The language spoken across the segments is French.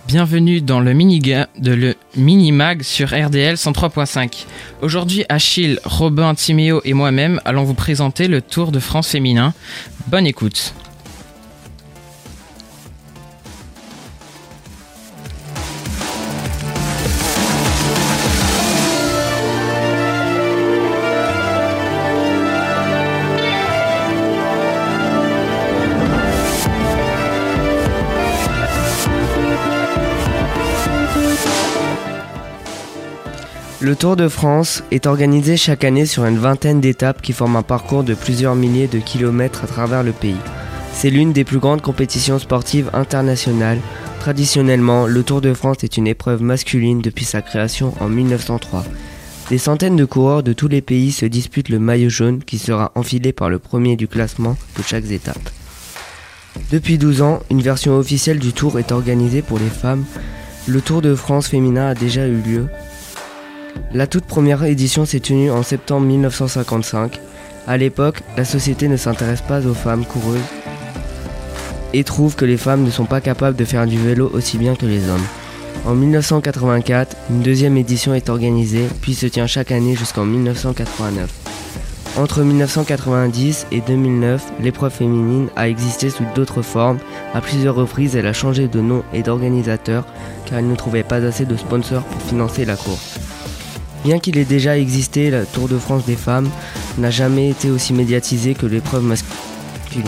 Bienvenue dans le mini-mag sur RDL 103.5. Aujourd'hui, Achille, Robin, Timéo et moi-même allons vous présenter le Tour de France féminin. Bonne écoute. Le Tour de France est organisé chaque année sur une vingtaine d'étapes qui forment un parcours de plusieurs milliers de kilomètres à travers le pays. C'est l'une des plus grandes compétitions sportives internationales. Traditionnellement, le Tour de France est une épreuve masculine depuis sa création en 1903. Des centaines de coureurs de tous les pays se disputent le maillot jaune qui sera enfilé par le premier du classement de chaque étape. Depuis 12 ans, une version officielle du Tour est organisée pour les femmes. Le Tour de France féminin a déjà eu lieu. La toute première édition s'est tenue en septembre 1955. À l'époque, la société ne s'intéresse pas aux femmes coureuses et trouve que les femmes ne sont pas capables de faire du vélo aussi bien que les hommes. En 1984, une deuxième édition est organisée, puis se tient chaque année jusqu'en 1989. Entre 1990 et 2009, l'épreuve féminine a existé sous d'autres formes. À plusieurs reprises, elle a changé de nom et d'organisateur car elle ne trouvait pas assez de sponsors pour financer la course. Bien qu'il ait déjà existé, le Tour de France des femmes n'a jamais été aussi médiatisé que l'épreuve masculine.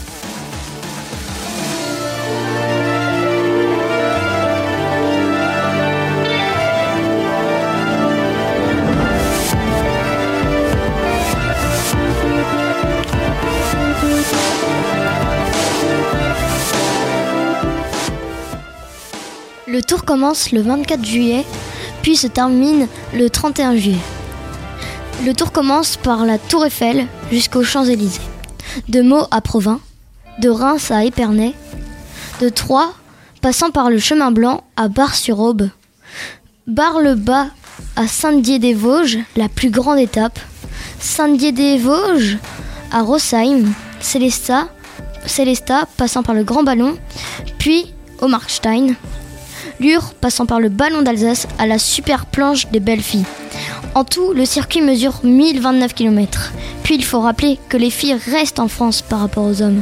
Le tour commence le 24 juillet, puis se termine le 31 juillet. Le tour commence par la Tour Eiffel jusqu'aux Champs-Élysées, de Meaux à Provins, de Reims à Épernay, de Troyes passant par le Chemin Blanc à Bar-sur-Aube, Bar-le-Bas à Saint-Dié-des-Vosges, la plus grande étape, Saint-Dié-des-Vosges à Rosheim, Célestat passant par le Grand Ballon, puis au Markstein, Lure passant par le Ballon d'Alsace à la super planche des belles filles. En tout, le circuit mesure 1029 km. Puis il faut rappeler que les filles restent en France par rapport aux hommes.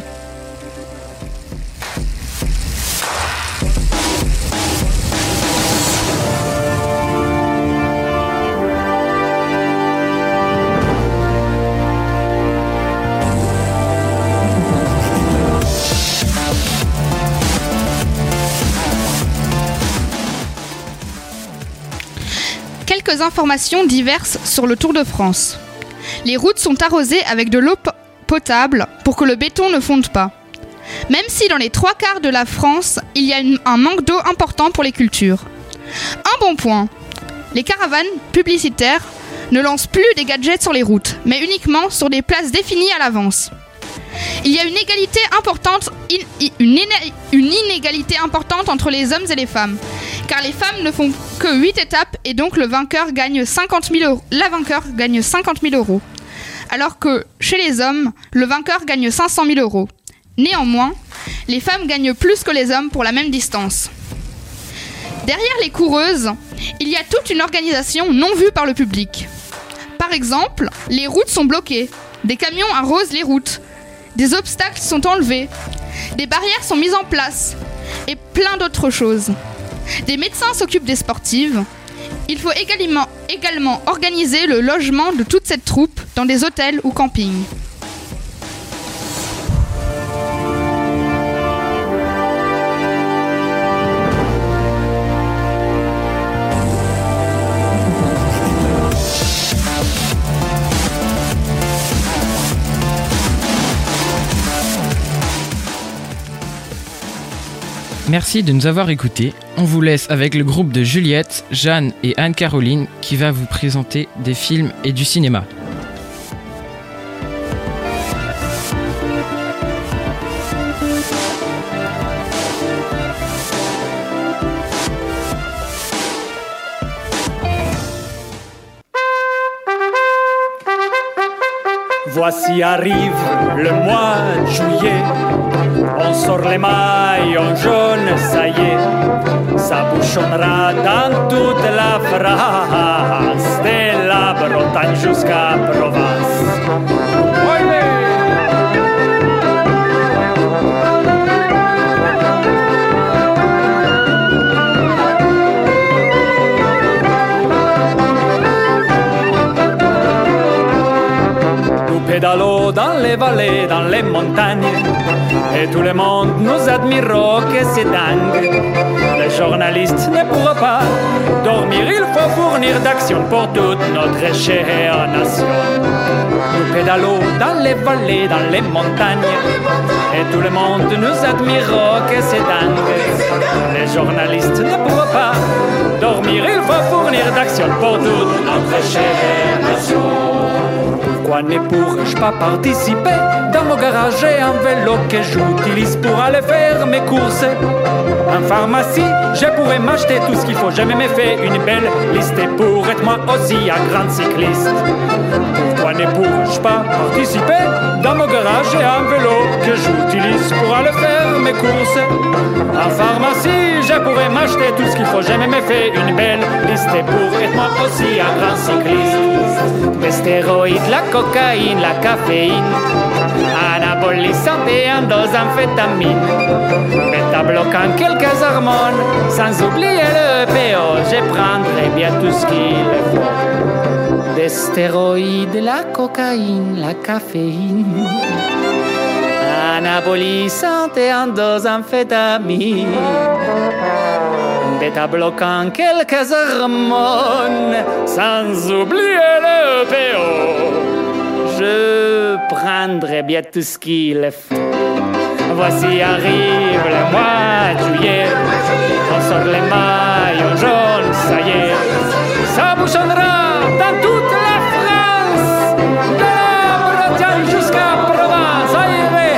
Quelques informations diverses sur le Tour de France. Les routes sont arrosées avec de l'eau potable pour que le béton ne fonde pas. Même si dans les 3/4 de la France, il y a un manque d'eau important pour les cultures. Un bon point, les caravanes publicitaires ne lancent plus des gadgets sur les routes, mais uniquement sur des places définies à l'avance. Il y a une inégalité importante entre les hommes et les femmes, car les femmes ne font que 8 étapes et donc la vainqueur gagne 50 000 €, alors que chez les hommes, le vainqueur gagne 500 000 €. Néanmoins, les femmes gagnent plus que les hommes pour la même distance. Derrière les coureuses, il y a toute une organisation non vue par le public. Par exemple, les routes sont bloquées, des camions arrosent les routes, des obstacles sont enlevés, des barrières sont mises en place et plein d'autres choses. Des médecins s'occupent des sportives. Il faut également organiser le logement de toute cette troupe dans des hôtels ou campings. Merci de nous avoir écoutés. On vous laisse avec le groupe de Juliette, Jeanne et Anne-Caroline qui va vous présenter des films et du cinéma. Voici arrive le mois de juillet. On sort les maillots jaunes, ça y est. Ça bouchonnera dans toute la France, de la Bretagne jusqu'à Provence. Pédalo dans les vallées, dans les montagnes, et tout le monde nous admire, oh, que c'est dingue. Les journalistes ne pourront pas dormir, il faut fournir d'action pour toute notre chère nation. Nous pédalons dans les vallées, dans les montagnes, et tout le monde nous admire, oh, que c'est dingue. Les journalistes ne pourront pas dormir, il faut fournir d'action pour toute notre chère nation. Pourquoi ne pourrais-je pas participer? Dans mon garage j'ai un vélo que j'utilise pour aller faire mes courses. En pharmacie, je pourrais m'acheter tout ce qu'il faut. J'ai même fait une belle liste pour être moi aussi un grand cycliste. Pourquoi ne pourrais-je pas participer? Dans mon garage j'ai un vélo que j'utilise pour aller faire mes courses. En pharmacie, je pourrais m'acheter tout ce qu'il faut. J'ai même fait une belle liste pour être moi aussi un grand cycliste. Des stéroïdes, la cocaïne, la caféine, anabolisants et endosamphétamines, bêta-bloquant quelques hormones, sans oublier le EPO, je prendrai bien tout ce qu'il faut. Des stéroïdes, la cocaïne, la caféine, anabolisants et endosamphétamines, bêta-bloquant quelques hormones, sans oublier le EPO. Je prendrai bien tout ce qu'il faut. Voici arrive le mois de juillet. On sort les maillots jaunes, ça y est. Ça bouchonnera dans toute la France, de la Bretagne jusqu'à Provence. Allez.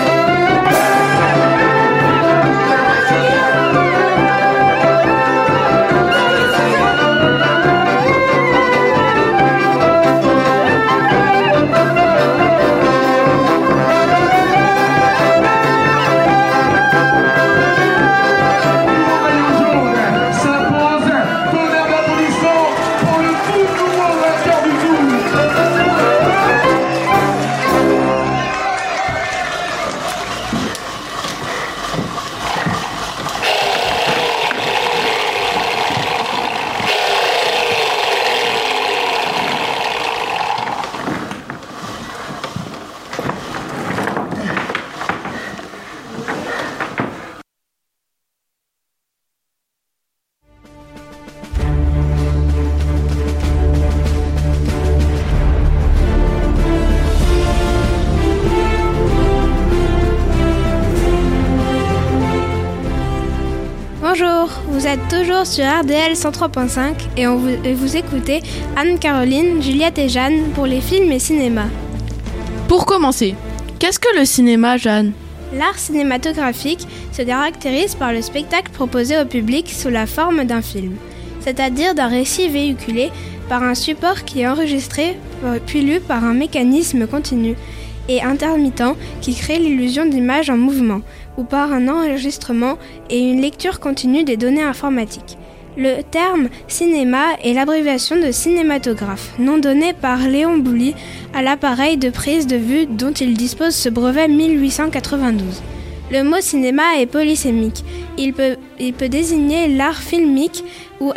Bonjour, vous êtes toujours sur RDL 103.5 et vous écoutez Anne-Caroline, Juliette et Jeanne pour les films et cinéma. Pour commencer, qu'est-ce que le cinéma, Jeanne ? L'art cinématographique se caractérise par le spectacle proposé au public sous la forme d'un film, c'est-à-dire d'un récit véhiculé par un support qui est enregistré puis lu par un mécanisme continu et intermittent qui crée l'illusion d'images en mouvement, ou par un enregistrement et une lecture continue des données informatiques. Le terme cinéma est l'abréviation de cinématographe, nom donné par Léon Bouly à l'appareil de prise de vue dont il dispose ce brevet 1892. Le mot cinéma est polysémique. Il peut désigner l'art filmique ou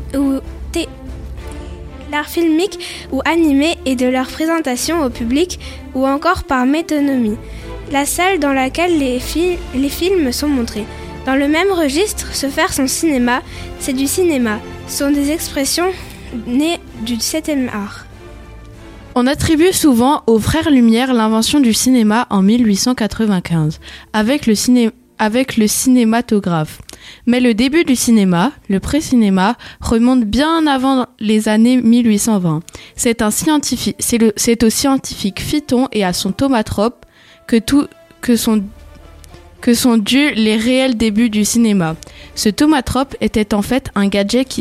animé et de leur présentation au public, ou encore par métonymie, la salle dans laquelle les films sont montrés. Dans le même registre, se faire son cinéma, c'est du cinéma, sont des expressions nées du 7e art. On attribue souvent aux frères Lumière l'invention du cinéma en 1895, avec le cinématographe. Mais le début du cinéma, le pré-cinéma, remonte bien avant les années 1820. C'est au scientifique Phyton et à son thaumatrope que sont dus les réels débuts du cinéma. Ce thaumatrope était en fait un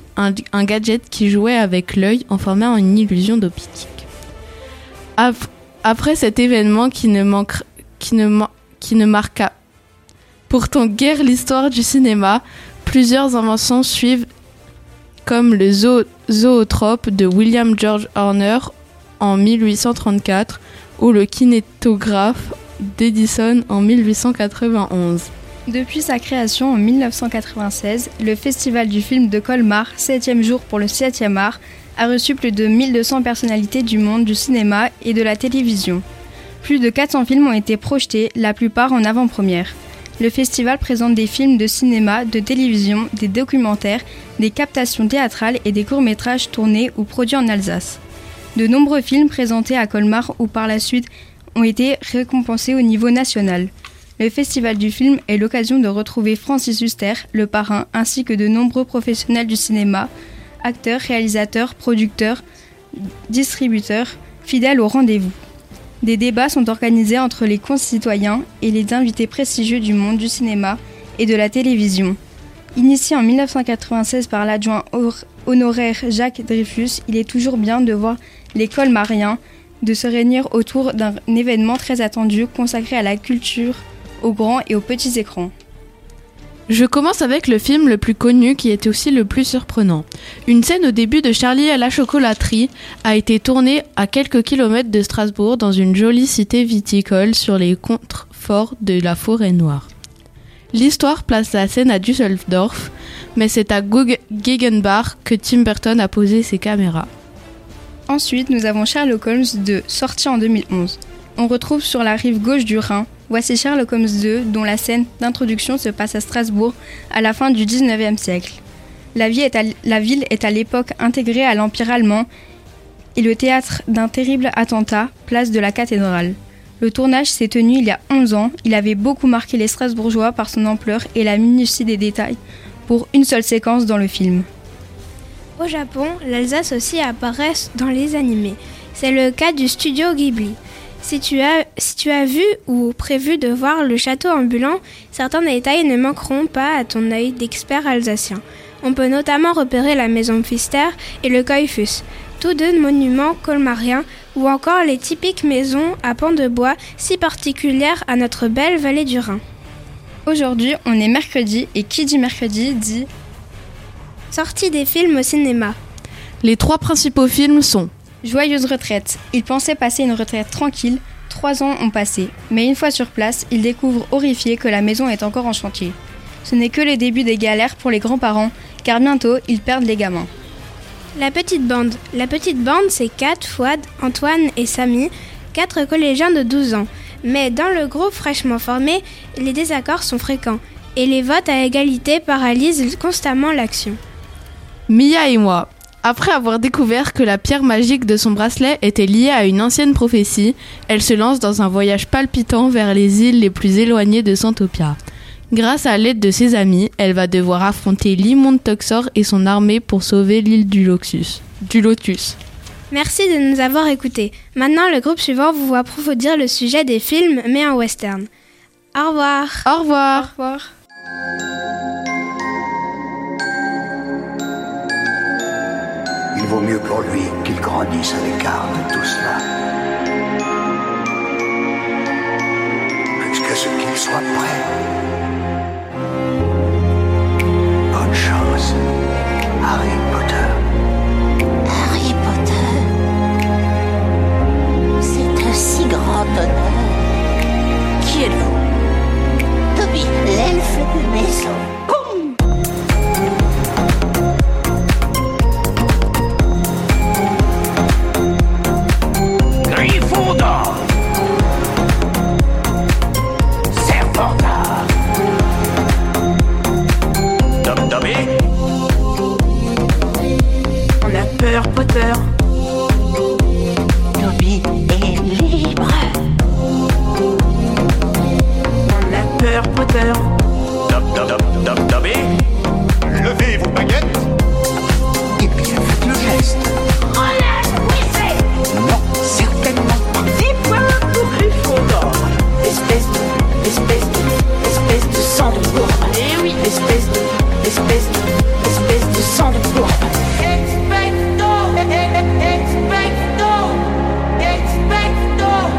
gadget qui jouait avec l'œil en formant une illusion d'optique. Après cet événement qui ne marqua pourtant guère l'histoire du cinéma, plusieurs inventions suivent comme le zoetrope de William George Horner en 1834 ou le kinétographe d'Edison en 1891. Depuis sa création en 1996, le Festival du film de Colmar, 7e jour pour le 7e art, a reçu plus de 1200 personnalités du monde du cinéma et de la télévision. Plus de 400 films ont été projetés, la plupart en avant-première. Le festival présente des films de cinéma, de télévision, des documentaires, des captations théâtrales et des courts-métrages tournés ou produits en Alsace. De nombreux films présentés à Colmar ou par la suite ont été récompensés au niveau national. Le Festival du film est l'occasion de retrouver Francis Huster, le parrain, ainsi que de nombreux professionnels du cinéma, acteurs, réalisateurs, producteurs, distributeurs, fidèles au rendez-vous. Des débats sont organisés entre les concitoyens et les invités prestigieux du monde du cinéma et de la télévision. Initié en 1996 par l'adjoint honoraire Jacques Dreyfus, il est toujours bien de voir les colmariens de se réunir autour d'un événement très attendu consacré à la culture, aux grands et aux petits écrans. Je commence avec le film le plus connu qui est aussi le plus surprenant. Une scène au début de Charlie à la chocolaterie a été tournée à quelques kilomètres de Strasbourg dans une jolie cité viticole sur les contreforts de la Forêt Noire. L'histoire place la scène à Düsseldorf, mais c'est à Gegenbach que Tim Burton a posé ses caméras. Ensuite, nous avons Sherlock Holmes 2, sorti en 2011. On retrouve sur la rive gauche du Rhin. Voici Sherlock Holmes 2, dont la scène d'introduction se passe à Strasbourg à la fin du 19e siècle. La ville est à l'époque intégrée à l'Empire allemand et le théâtre d'un terrible attentat, place de la cathédrale. Le tournage s'est tenu il y a 11 ans. Il avait beaucoup marqué les Strasbourgeois par son ampleur et la minutie des détails pour une seule séquence dans le film. Au Japon, l'Alsace aussi apparaît dans les animés. C'est le cas du studio Ghibli. Si tu as vu ou prévu de voir le château ambulant, certains détails ne manqueront pas à ton œil d'expert alsacien. On peut notamment repérer la maison Pfister et le Koiffus, tous deux monuments colmariens, ou encore les typiques maisons à pans de bois si particulières à notre belle vallée du Rhin. Aujourd'hui, on est mercredi et qui dit mercredi dit sortie des films au cinéma. Les 3 principaux films sont Joyeuse retraite. Il pensait passer une retraite tranquille. 3 ans ont passé. Mais une fois sur place, il découvre horrifié que la maison est encore en chantier. Ce n'est que le début des galères pour les grands-parents, car bientôt, ils perdent les gamins. La petite bande. La petite bande, c'est Kat, Fouad, Antoine et Samy, 4 collégiens de 12 ans. Mais dans le groupe fraîchement formé, les désaccords sont fréquents. Et les votes à égalité paralysent constamment l'action. Mia et moi. Après avoir découvert que la pierre magique de son bracelet était liée à une ancienne prophétie, elle se lance dans un voyage palpitant vers les îles les plus éloignées de Santopia. Grâce à l'aide de ses amis, elle va devoir affronter l'immonde Toxor et son armée pour sauver l'île du Lotus. Merci de nous avoir écoutés. Maintenant, le groupe suivant vous va approfondir le sujet des films, mais en western. Au revoir. Au revoir. Au revoir. Il vaut mieux pour lui qu'il grandisse à l'écart de tout cela. Jusqu'à ce qu'il soit prêt. Bonne chance, Harry Potter. Harry Potter, c'est un si grand honneur. Qui êtes-vous? Toby, l'elfe de maison. Potter. Toby est libre. On a peur, Potter. Dobby, levez vos baguettes. Et bien faites le geste. Relâche, oui, non, certainement pas. 10 points pour Gryffondor. Espèce de sang de bourbe. Eh oui, espèce de sang de bourbe. Expecto!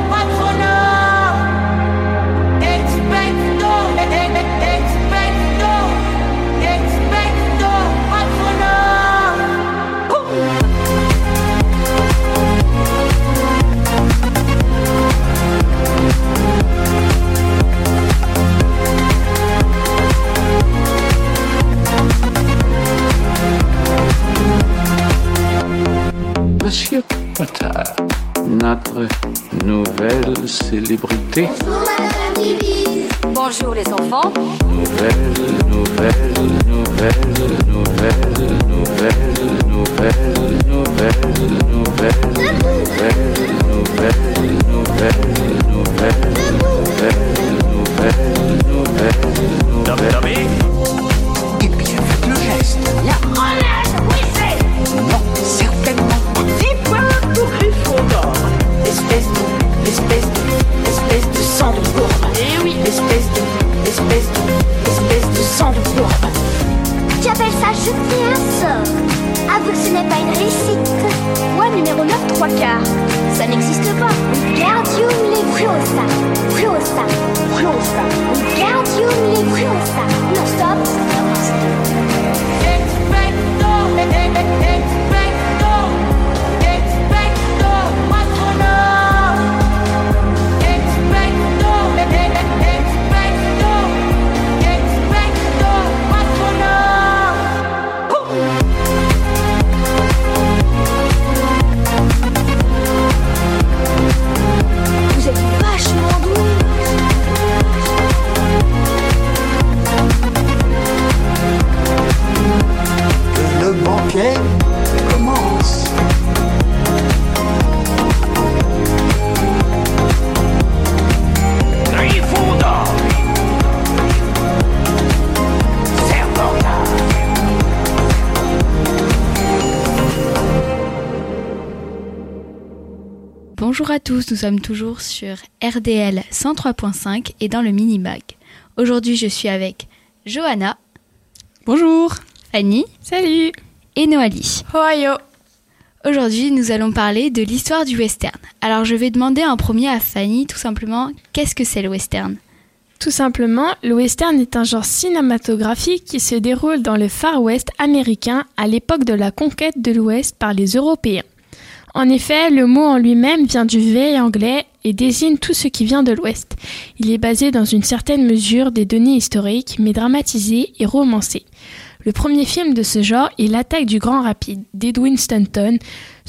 Monsieur Potter, notre nouvelle célébrité. Bonjour Madame Bibi. Bonjour les enfants. Eh bien, faites le geste. La relève, oui c'est. Non, certainement pas. 10 points pour Gryffondor. Espèce de sang de bourbe. Eh oui. Espèce de sang de bourbe. Tu appelles ça jeter un sort? Avoue que ce n'est pas une réussite. Moi, numéro 9, 3/4. Ça n'existe pas. Wingardium Leviosa. Fiosa. Wingardium Leviosa. Non, stop. Expector Patronum. Expector Patronum. Vous êtes vachement doués. Que le banquet commence. Gryffondor. Serpentard. Bonjour à tous, nous sommes toujours sur RDL 103.5 et dans le Mini-Mag. Aujourd'hui, je suis avec Johanna. Bonjour. Fanny. Salut. Et Noali. Ohio. Aujourd'hui, nous allons parler de l'histoire du western. Alors, je vais demander en premier à Fanny, tout simplement, qu'est-ce que c'est le western ? Tout simplement, le western est un genre cinématographique qui se déroule dans le Far West américain à l'époque de la conquête de l'Ouest par les Européens. En effet, le mot en lui-même vient du vieil anglais et désigne tout ce qui vient de l'Ouest. Il est basé dans une certaine mesure des données historiques, mais dramatisé et romancé. Le premier film de ce genre est L'attaque du Grand Rapide d'Edwin Stanton,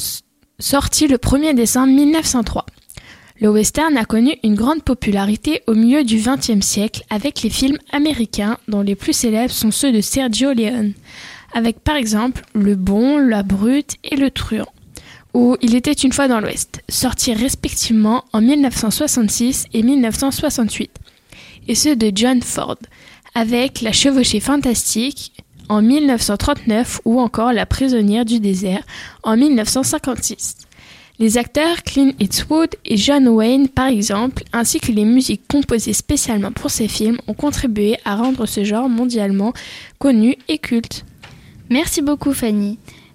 sorti le 1er décembre 1903. Le western a connu une grande popularité au milieu du XXe siècle avec les films américains dont les plus célèbres sont ceux de Sergio Leone, avec par exemple Le Bon, La Brute et Le Truand, ou Il était une fois dans l'Ouest, sortis respectivement en 1966 et 1968, et ceux de John Ford, avec La Chevauchée fantastique en 1939 ou encore La prisonnière du désert en 1956. Les acteurs Clint Eastwood et John Wayne, par exemple, ainsi que les musiques composées spécialement pour ces films ont contribué à rendre ce genre mondialement connu et culte. Merci beaucoup Fanny.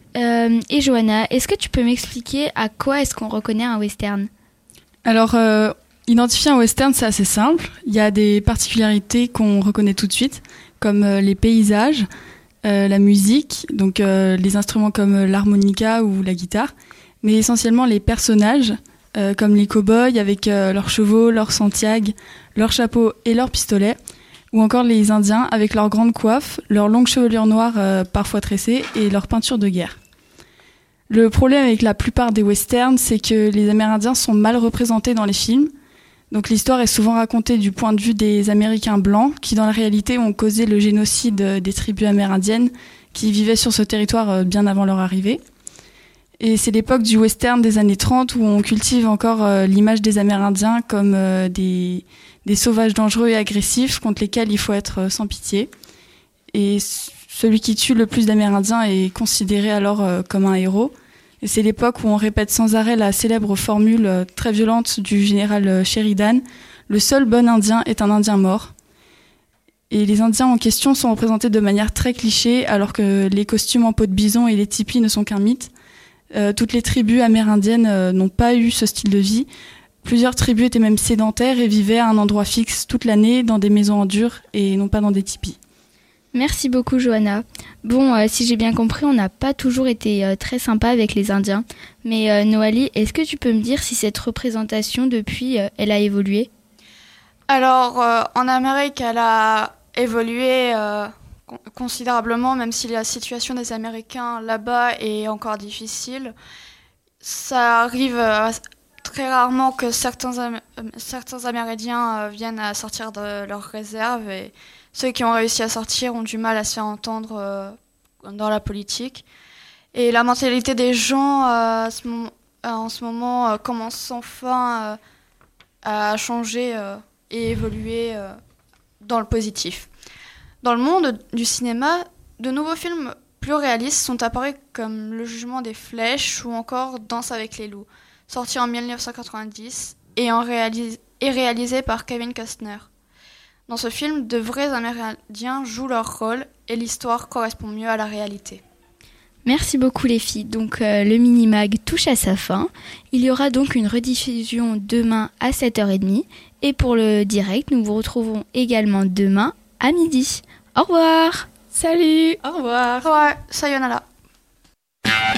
Et Johanna, est-ce que tu peux m'expliquer à quoi est-ce qu'on reconnaît un western ? Alors, identifier un western, c'est assez simple. Il y a des particularités qu'on reconnaît tout de suite, comme les paysages, la musique, donc les instruments comme l'harmonica ou la guitare, mais essentiellement les personnages, comme les cow-boys avec leurs chevaux, leurs Santiago, leurs chapeaux et leurs pistolets, ou encore les Indiens avec leurs grandes coiffes, leurs longues chevelures noires parfois tressées et leurs peintures de guerre. Le problème avec la plupart des westerns, c'est que les Amérindiens sont mal représentés dans les films. Donc l'histoire est souvent racontée du point de vue des Américains blancs qui, dans la réalité, ont causé le génocide des tribus amérindiennes qui vivaient sur ce territoire bien avant leur arrivée. Et c'est l'époque du western des années 30 où on cultive encore l'image des Amérindiens comme des sauvages dangereux et agressifs contre lesquels il faut être sans pitié. Et celui qui tue le plus d'Amérindiens est considéré alors comme un héros. Et c'est l'époque où on répète sans arrêt la célèbre formule très violente du général Sheridan, « Le seul bon Indien est un Indien mort ». Et les Indiens en question sont représentés de manière très cliché, alors que les costumes en peau de bison et les tipis ne sont qu'un mythe. Toutes les tribus amérindiennes n'ont pas eu ce style de vie. Plusieurs tribus étaient même sédentaires et vivaient à un endroit fixe toute l'année dans des maisons en dur et non pas dans des tipis. Merci beaucoup Johanna. Bon, si j'ai bien compris, on n'a pas toujours été très sympa avec les Indiens. Mais Noali, est-ce que tu peux me dire si cette représentation depuis, elle a évolué ? Alors, en Amérique, elle a évolué considérablement, même si la situation des Américains là-bas est encore difficile. ça arrive très rarement que certains Amérindiens viennent à sortir de leurs réserves et ceux qui ont réussi à sortir ont du mal à se faire entendre dans la politique. Et la mentalité des gens en ce moment commence enfin à changer et évoluer dans le positif. Dans le monde du cinéma, de nouveaux films plus réalistes sont apparus comme Le Jugement des Flèches ou encore Danse avec les loups, sorti en 1990 et réalisé par Kevin Costner. Dans ce film, de vrais Amérindiens jouent leur rôle et l'histoire correspond mieux à la réalité. Merci beaucoup les filles. Donc le mini-mag touche à sa fin. Il y aura donc une rediffusion demain à 7h30. Et pour le direct, nous vous retrouvons également demain à midi. Au revoir. Salut. Au revoir. Ouais, sayonara.